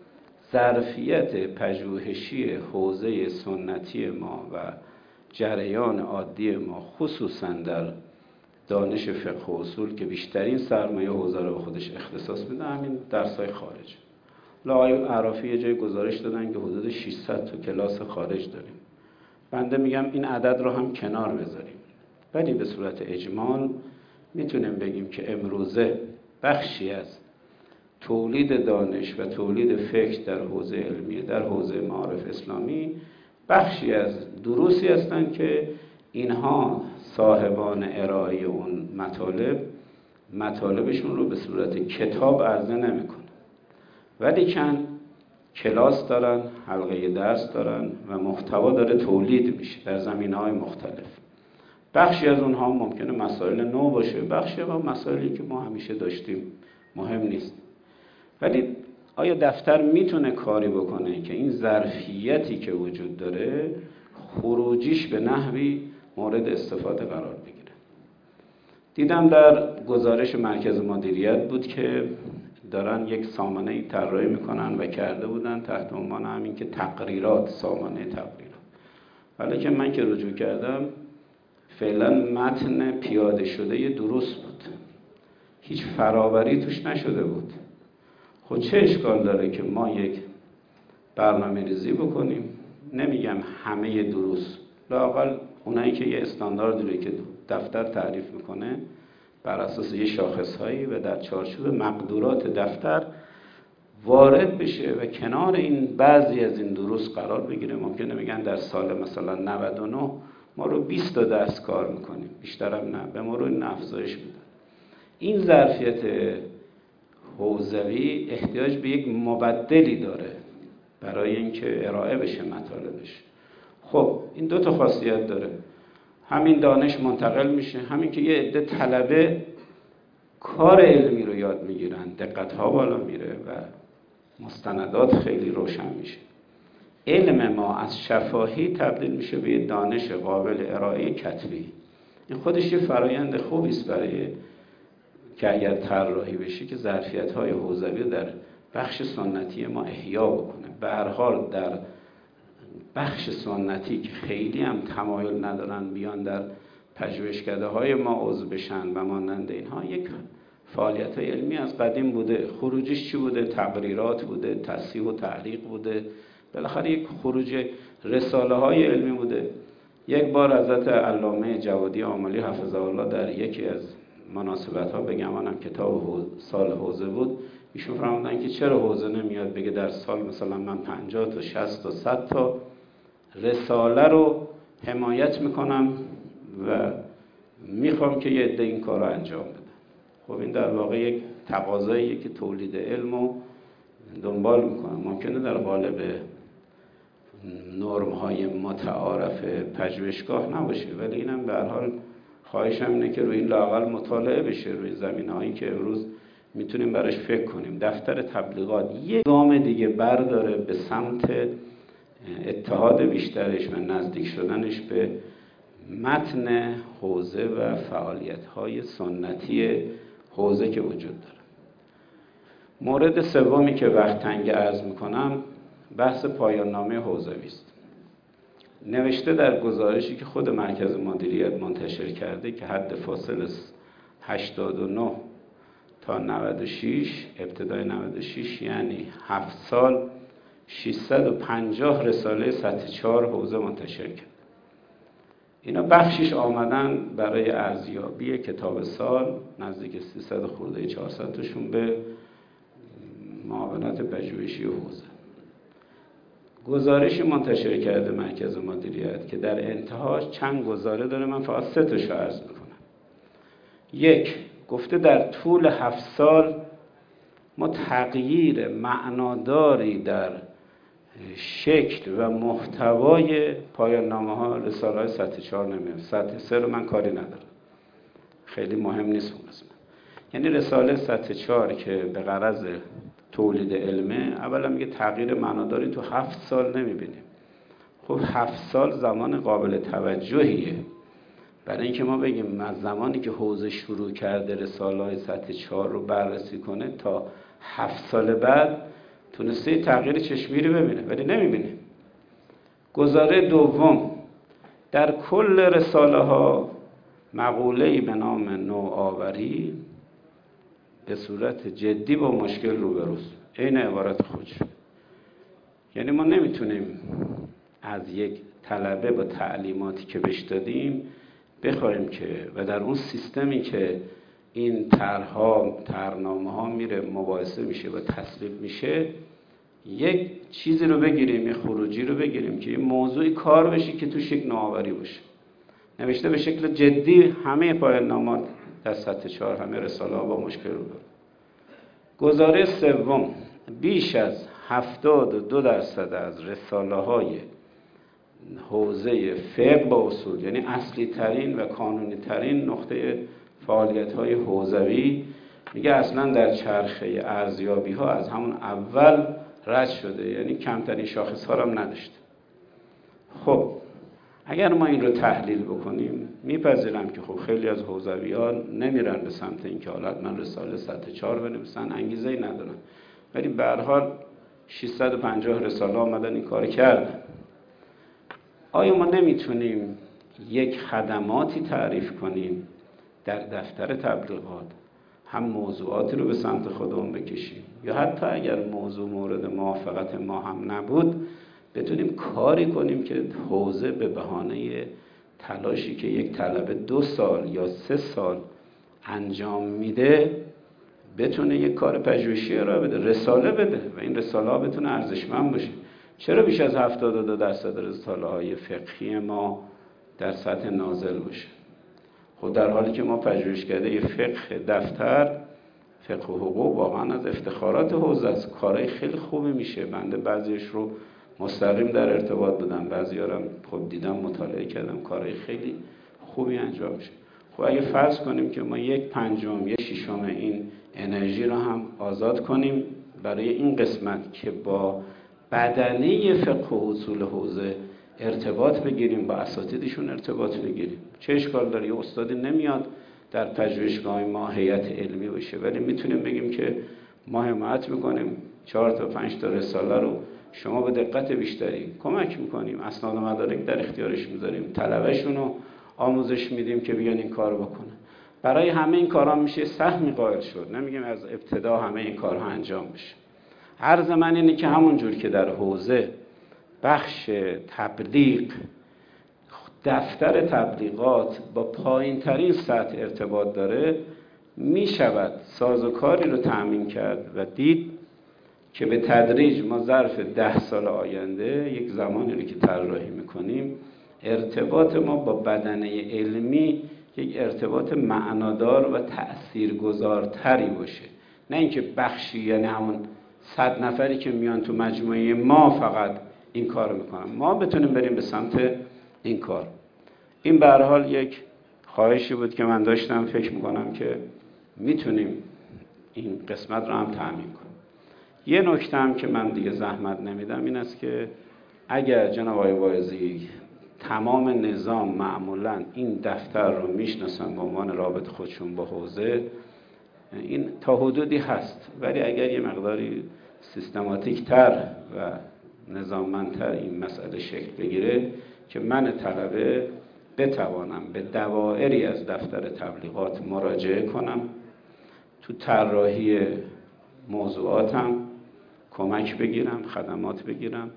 S3: ظرفیت پژوهشی حوزه سنتی ما و جریان عادی ما، خصوصا در دانش فقه و اصول که بیشترین سرمایه حوزه رو به خودش اختصاص میده، همین درس‌های خارج. آقای عرافی یه جای گزارش دادن که حدود ششصد تا کلاس خارج داریم. بنده میگم این عدد رو هم کنار بذاریم، ولی به صورت اجمال میتونیم بگیم که امروزه بخشی از تولید دانش و تولید فکر در حوزه علمیه، در حوزه معارف اسلامی، بخشی از دروسی هستند که اینها صاحبان ارائه اون مطالب مطالبشون رو به صورت کتاب عرضه نمیکنن، ولی کن کلاس دارن، حلقه درس دارن و محتوا داره تولید میشه در زمینه‌های مختلف. بخشی از اونها ممکنه مسائل نو باشه، بخشی هم مسائلی که ما همیشه داشتیم، مهم نیست. ولی آیا دفتر میتونه کاری بکنه که این ظرفیتی که وجود داره خروجیش به نحوی مورد استفاده قرار بگیره؟ دیدم در گزارش مرکز مدیریت بود که دارن یک سامانه طراحی میکنن و کرده بودن تحت عنوان همین که تقریرات، سامانه تقریرات. ولی که من که رجوع کردم فعلا متن پیاده شده دروس بود. هیچ فرابری توش نشده بود. خب چه اشکال داره که ما یک برنامه ریزی بکنیم، نمیگم همه دروس، لااقل اونایی که یه استانداردی رو که دفتر تعریف میکنه بر اساس یه شاخصهایی و در چارچوب مقدورات دفتر وارد بشه و کنار این بعضی از این دروس قرار بگیره. ممکنه میگن در سال مثلا نود و نه ما رو بیست تا درس کار میکنیم، بیشترم نه، به ما رو این افزایش میدن. این ظرفیت حوزوی احتیاج به یک مبدلی داره برای اینکه ارائه بشه مطالبش. خب این دو تا خاصیت داره، همین دانش منتقل میشه، همین که یه عده طلبه کار علمی رو یاد میگیرن، دقت ها بالا میره و مستندات خیلی روشن میشه. علم ما از شفاهی تبدیل میشه به دانش قابل ارائه کتبی. این خودش یه فرایند خوبی است برای که اگر طراحی بشه که ظرفیت‌های حوزوی در بخش سنتی ما احیا بکنه. به هر حال در بخش سنتی که خیلی هم تمایل ندارن بیان در پژوهشکده‌های ما عضو بشن و مانند اینها، یک فعالیت علمی از قدیم بوده. خروجش چی بوده؟ تقریرات بوده، تصحیح و تعلیق بوده، بالاخره یک خروج رساله های علمی بوده. یک بار حضرت علامه جوادی آملی حفظه الله در یکی از مناسبت ها، بگمانم کتاب سال حوزه بود، ایشون فرمودن که چرا حوزه نمیاد بگه در سال مثلا من پنجاه تا شصت تا صد تا رساله رو حمایت میکنم و میخوام که یه عده این کار رو انجام بده. خب این در واقع یک تقاضاییه که تولید علم رو دنبال میکنه. ممکنه در قالب نرم های متعارف پژوهشگاه نباشه، ولی اینم به هر حال خواهشم اینه که روی این لااقل مطالعه بشه، روی زمینه‌هایی که امروز میتونیم براش فکر کنیم. دفتر تبلیغات یک گام دیگه برداره به سمت اتحاد بیشترش و نزدیک شدنش به متن حوزه و فعالیت‌های سنتی حوزه که وجود داره. مورد سومی که وقت تنگ عرض میکنم بحث پایان نامه حوزوی است. نوشته در گزارشی که خود مرکز مدیریت منتشر کرده که حد فاصل هشتاد و نه تا نود و شش، ابتدای نود و شش یعنی هفت سال، ششصد و پنجاه رساله سطح چهار حوزه منتشر کرد. اینا بخشش آمدن برای ارزیابی کتاب سال، نزدیک سیصد خورده چهارصد تاشون به معاونت پژوهشی حوزه. گزارشی منتشر کرده مرکز مدیریت که در انتهاش چند گزاره داره، من فقط سه تاشو عرض میکنم. یک، گفته در طول هفت سال ما تغییر معناداری در شکل و محتوای پایان نامه ها رساله های سطح چهار نمیاد. سطح سه رو من کاری ندارم، خیلی مهم نیست اون قسمت. یعنی رساله سطح چهار که به غرض تولید علمه، اولا میگه تغییر معناداری تو هفت سال نمیبینیم. خب هفت سال زمان قابل توجهیه برای اینکه ما بگیم از زمانی که حوزه شروع کرده رساله های سطح چهار رو بررسی کنه تا هفت سال بعد تونسته تغییر چشمی رو ببینه، ولی نمیبینه. گزاره دوم، در کل رساله ها مقوله‌ای به نام نوآوری به صورت جدی با مشکل روبروست، عین عبارت خودش. یعنی ما نمیتونیم از یک طلبه با تعلیماتی که بهش دادیم بخوایم که و در اون سیستمی که این طرح‌ها طرحنامه‌ها میره مباحثه میشه و تصویب میشه، یک چیزی رو بگیریم، یک خروجی رو بگیریم که این موضوعی کار بشه که توش یک نوآوری باشه، نوشته به شکل جدی. همه پایان نامات در سطح چهار، همه رساله ها با مشکل رو داره. گزاره سوم، بیش از هفتاد و دو درصد از رساله های حوزه فقه با اصول، یعنی اصلی ترین و قانونی ترین نقطه فعالیت های حوزوی، میگه اصلا در چرخه ارزیابی ها از همون اول رد شده، یعنی کمترین شاخص ها هم نداشته. خب اگر ما این رو تحلیل بکنیم میپذیرم که خب خیلی از حوزویان نمیرن به سمت این که حالت من رساله سطح چهار بنویسن، انگیزه ای ندارن، ولی به هر حال ششصد و پنجاه رساله آمدن این کار کردن. آیا ما نمیتونیم یک خدماتی تعریف کنیم در دفتر تبلیغات، هم موضوعاتی رو به سمت خودمون بکشیم، یا حتی اگر موضوع مورد موافقت ما هم نبود بتونیم کاری کنیم که حوزه به بهانه تلاشی که یک طلبه دو سال یا سه سال انجام میده بتونه یک کار پژوهشی ارائه بده، رساله بده و این رساله ها بتونه ارزشمند باشه. چرا بیش از هفتاد و دو درصد رساله های فقهی ما در سطح نازل باشه؟ خود در حالی که ما پژوهشکده فقه دفتر، فقه و حقوق واقعا از افتخارات حوزه است، کارهای خیلی خوبی میشه. بنده بعضیش رو مستقیم در ارتباط بودم، بعضی‌ها رو خب دیدم، مطالعه کردم، کارهای خیلی خوبی انجام میشه. خب اگه فرض کنیم که ما یک پنجم، یک ششم این انرژی رو هم آزاد کنیم برای این قسمت که با بدنه فقه و اصول حوزه ارتباط بگیریم، با اساتیدشون ارتباط بگیریم. چه اشکال داره؟ یه استادی نمیاد در پژوهشگاه ما هیئت علمی باشه، ولی میتونیم بگیم که ما حمایت میکنیم چهار تا پنج تا رساله رو شما به دقت بیشتری کمک میکنیم، اسناد و مدارک در اختیارش میذاریم، طلبه‌شون رو آموزش میدیم که بیان این کار بکنه. برای همه این کارها میشه سهمی قائل شد. نمیگیم از ابتدا همه این کارها انجام بشه. عرض من اینه که همون جور که در حوزه بخش تبلیغ، دفتر تبلیغات با پایین ترین سطح ارتباط داره، می شود سازوکاری رو تأمین کرد و دید که به تدریج ما ظرف ده سال آینده یک زمانی رو که طراحی میکنیم ارتباط ما با بدنه علمی یک ارتباط معنادار و تأثیرگذارتری باشه، نه اینکه بخشی، یعنی همون صد نفری که میان تو مجموعه ما فقط این کار میکنن، ما بتونیم بریم به سمت این کار. این به هر حال یک خواهشی بود که من داشتم، فکر میکنم که میتونیم این قسمت رو هم تأمین کنیم. یه نکته هم که من دیگه زحمت نمیدم این است که اگر جناب آقای واعظی تمام نظام معمولا این دفتر رو میشناسن به عنوان رابط خودشون با حوزه، این تا حدودی هست، ولی اگر یه مقداری سیستماتیک تر و نظاممندتر این مسئله شکل بگیره که من طلبه بتوانم به دوائری از دفتر تبلیغات مراجعه کنم، تو طراحی موضوعاتم کمک بگیرم، خدمات بگیرم،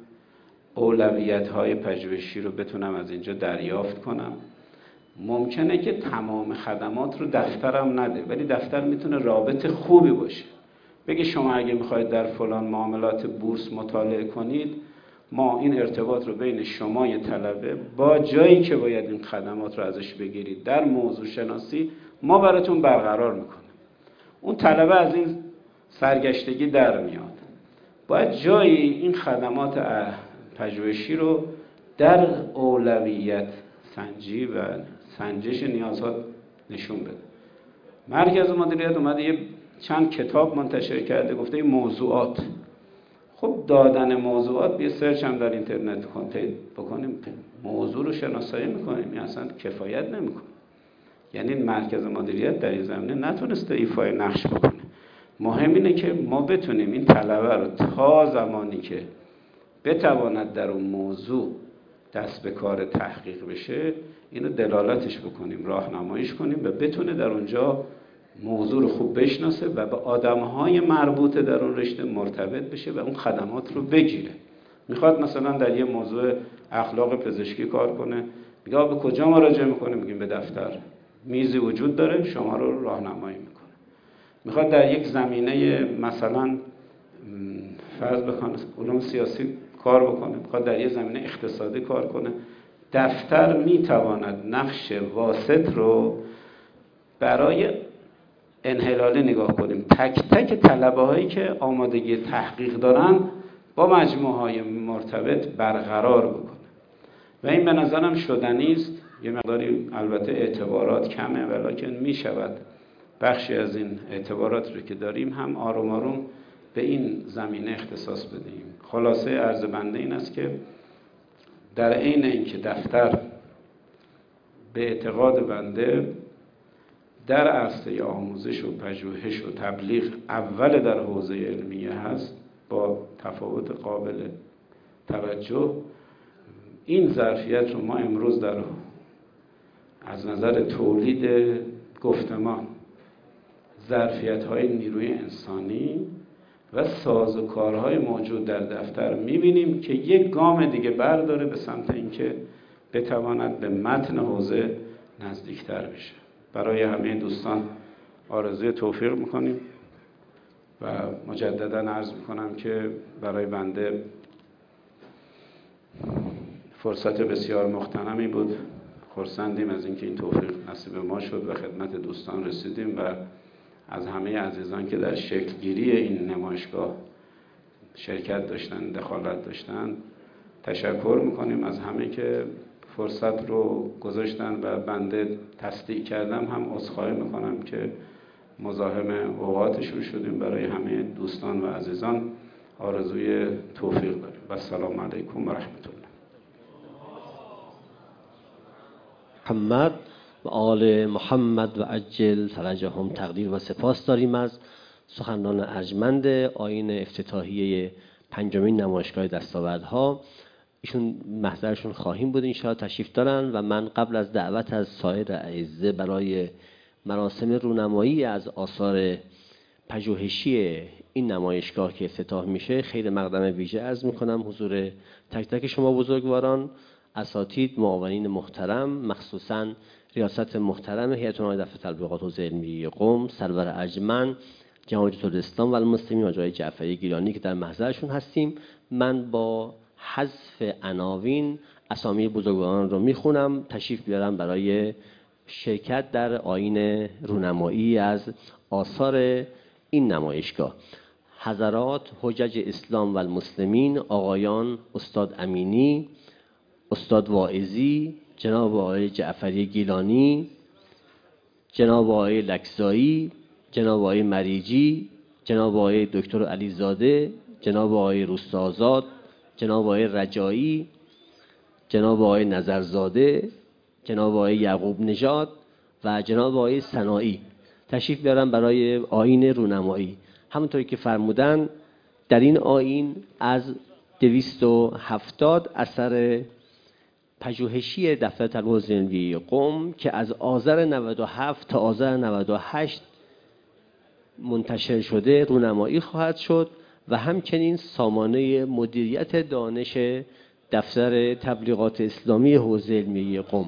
S3: اولویت‌های پژوهشی رو بتونم از اینجا دریافت کنم. ممکنه که تمام خدمات رو دفترم نده، ولی دفتر میتونه رابط خوبی باشه. بگه شما اگه میخواید در فلان معاملات بورس مطالعه کنید، ما این ارتباط رو بین شما یه طلبه با جایی که باید این خدمات رو ازش بگیرید در موضوع شناسی ما براتون برقرار میکنه. اون طلبه از این سرگشتگی در میاد. باید جایی این خدمات پژوهشی رو در اولویت سنجی و سنجش نیازها نشون بده. مرکز مدیریت اومده یه چند کتاب منتشر کرده، گفته این موضوعات. خب دادن موضوعات، بیا سرچ هم در اینترنت بکنیم، موضوع رو شناسایی میکنیم، این اصلا کفایت نمیکنه. یعنی مرکز مدیریت در این زمینه نتونسته ایفای نقش بکنه. مهم اینه که ما بتونیم این طلبه رو تا زمانی که بتواند در اون موضوع دست به کار تحقیق بشه اینو دلالتش بکنیم، راهنماییش کنیم و بتونه در اونجا موضوع رو خوب بشناسه و به آدمهای مربوطه در اون رشته مرتبط بشه و اون خدمات رو بگیره. میخواد مثلا در یه موضوع اخلاق پزشکی کار کنه، میگه به کجا مراجعه میکنه؟ میگیم به دفتر، میزی وجود داره شما رو راهنمایی میکنه. میخواد در یک زمینه مثلا فرض بکنه علوم سیاسی کار بکنه، میخواد در یک زمینه اقتصادی کار کنه، دفتر میتواند نقش واسط رو برای انحلالی نگاه کنیم. تک تک طلبه هایی که آمادگی تحقیق دارن با مجموعه های مرتبط برقرار بکنه و این به نظرم شدنی است. یه مقداری البته اعتبارات کمه ولیکن می شود بخشی از این اعتبارات رو که داریم هم آروم آروم به این زمینه اختصاص بدیم. خلاصه عرض بنده این است که در عین اینکه دفتر به اعتقاد بنده در عرصه آموزش و پژوهش و تبلیغ اول در حوزه علمیه هست با تفاوت قابل توجه، این ظرفیت رو ما امروز در از نظر تولید گفتمان، ظرفیت‌های نیروی انسانی و سازوکارهای موجود در دفتر می‌بینیم که یک گام دیگه برداره به سمت اینکه بتواند به متن حوزه نزدیکتر بشه. برای همه دوستان آرزوی توفیق می‌کنیم و مجدداً عرض می‌کنم که برای بنده فرصت بسیار مغتنمی بود. خرسندیم از اینکه این توفیق نصیب ما شد و خدمت دوستان رسیدیم و از همه عزیزان که در شکل گیری این نمایشگاه شرکت داشتن، دخالت داشتن تشکر میکنیم. از همه که فرصت رو گذاشتن و بنده تصدیق کردم هم عذرخواهی میکنم که مزاحم اوقاتشون شدیم. برای همه دوستان و عزیزان آرزوی توفیق داریم و السلام علیکم و رحمت الله.
S1: محمد و آل محمد و عجل فرجهم تقدیر و سپاس داریم از سخنران ارجمند آیین افتتاحیه پنجمین نمایشگاه دستاوردها. ایشون محضرشون خواهیم بود انشاءالله، تشریف دارن و من قبل از دعوت از سایر اعزه برای مراسم رونمایی از آثار پژوهشی این نمایشگاه که افتتاح میشه خیر مقدم ویژه عرض میکنم حضور تک تک شما بزرگواران، اساتید، معاونین محترم، مخصوصاً ریاست محترم هیئت علمای دفتر تبلیغات حوزه علمی قم، سرور ارجمند جناب حجت الاسلام و المسلمین حاج آقای جعفری گیلانی که در محضرشون هستیم. من با حذف عناوین اسامی بزرگواران رو میخونم، تشریف بیارم برای شرکت در آیین رونمایی از آثار این نمایشگاه. حضرات حجج اسلام و المسلمین، آقایان استاد امینی، استاد واعظی، جناب آقای جعفری گیلانی، جناب آقای لکزایی، جناب آقای مریجی، جناب آقای دکتر علیزاده، جناب آقای روستاآزاد، جناب آقای رجایی، جناب آقای نظرزاده، جناب آقای یعقوب نژاد و جناب آقای سنایی تشریف بیارن برای آیین رونمایی. همونطوری که فرمودن در این آیین از دویست و هفتاد اثر پژوهشی دفتر تبلیغات علمی قم که از آذر نود و هفت تا آذر نود و هشت منتشر شده رونمایی خواهد شد و همچنین سامانه مدیریت دانش دفتر تبلیغات اسلامی حوزه علمی قم.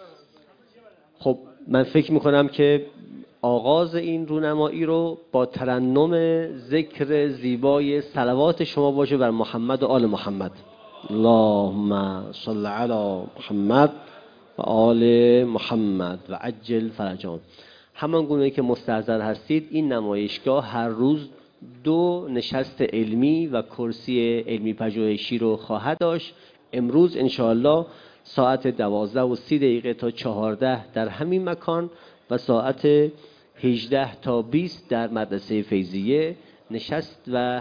S1: خب من فکر میکنم که آغاز این رونمایی رو با ترنم ذکر زیبای صلوات شما باشه بر محمد و آل محمد. اللهم صل علی محمد و آل محمد و عجل فرجهم. همان گونه که مستحضر هستید این نمایشگاه هر روز دو نشست علمی و کرسی علمی پژوهشی رو خواهد داشت. امروز انشاءالله ساعت دوازده و سی دقیقه تا چهارده در همین مکان و ساعت هجده تا بیست در مدرسه فیضیه نشست و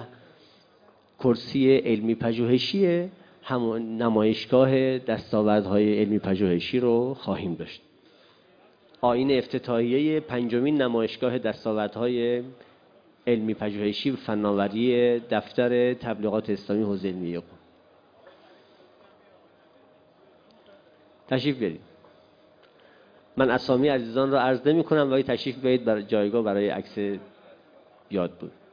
S1: کرسی علمی پژوهشی همون نمایشگاه دستاوردهای علمی پژوهشی رو خواهیم داشت. آیین افتتاحیه پنجمین نمایشگاه دستاوردهای علمی پژوهشی و فناوری دفتر تبلیغات اسلامی حوزه علمی قم. تشریف بیارید. من اسامی عزیزان را عرض نمی کنم ولی تشریف بیارید برای جایگاه برای عکس یاد بود.